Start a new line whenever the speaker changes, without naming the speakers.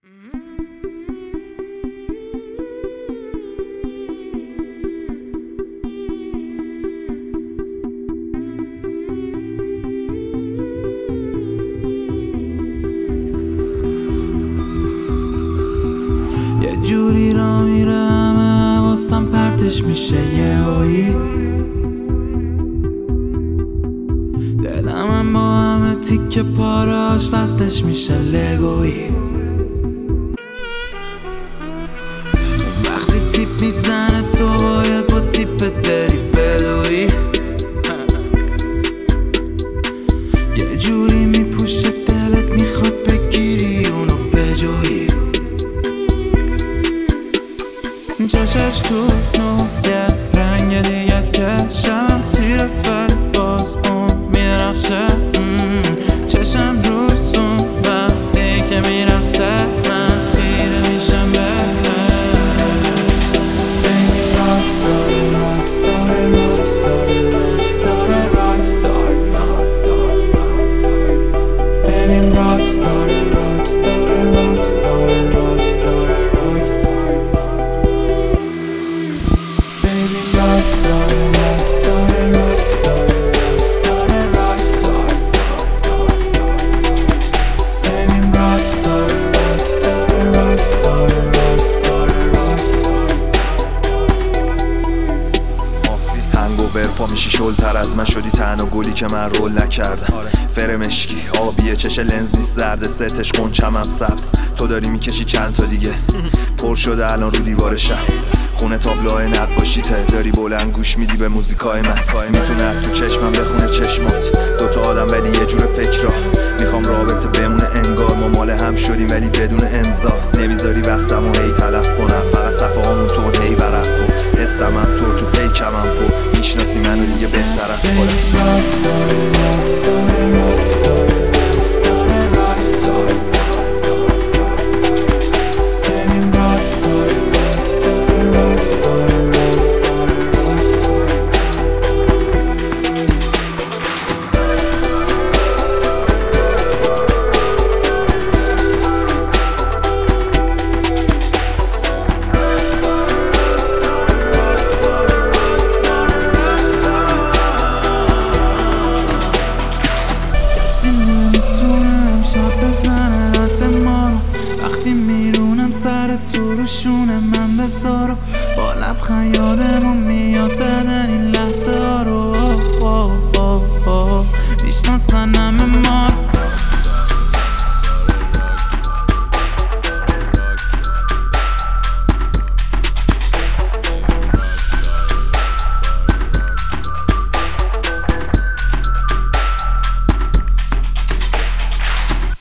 یه جوری را میرم حواسم پرتش میشه یهویی، دلم با همه تیکه پاراش وصلش میشه لگویی. وقتی تیپ میزنه تو باید با تیپت بری بدوی، یه جوری میپوشه دلت میخواد بگیری اونو بجویی. چشش تو نوگه رنگ دیگه از کشم تیرست ولی باز اون میرخشه. چشم روزون وقتی که میرخصه من خیره میشم به Baby rockstar, rockstar, rockstar, rockstar, rockstar, Baby rockstar, rockstar, rockstar, rockstar, rockstar Rockstar, rockstar, rockstar, rockstar, rockstar Baby rockstar, rockstar, rockstar, rockstar, rockstar
هنگوور پا میشی شلتر از من، شدی تنها گلی که من رول نکردم. فرمشکی آبیه چش لنز نیست زرد، ستش قنچم هم سبز. تو داری میکشی چند تا دیگه پر شده الان رو دیوار شهر. خونه تابلوهای نقاشیته، داری بلند گوش میدی به موزیکای من. میتونه تو چشمم بخونه چشمات، دوتا آدم ولی یه جور فکر را. میخوام رابطه بمونه انگار ما مال هم شدیم ولی بدون امضا. نمیذاری وقتمو هی تلف کنم، فقط صفحه هامون تو هی ورق کن. حسم هم تو پیکم هم پو، میشناسی منو دیگه بهتر از خودم.
وقتی میرونم سر تو رو شونه من بذارو با لبخند یادمون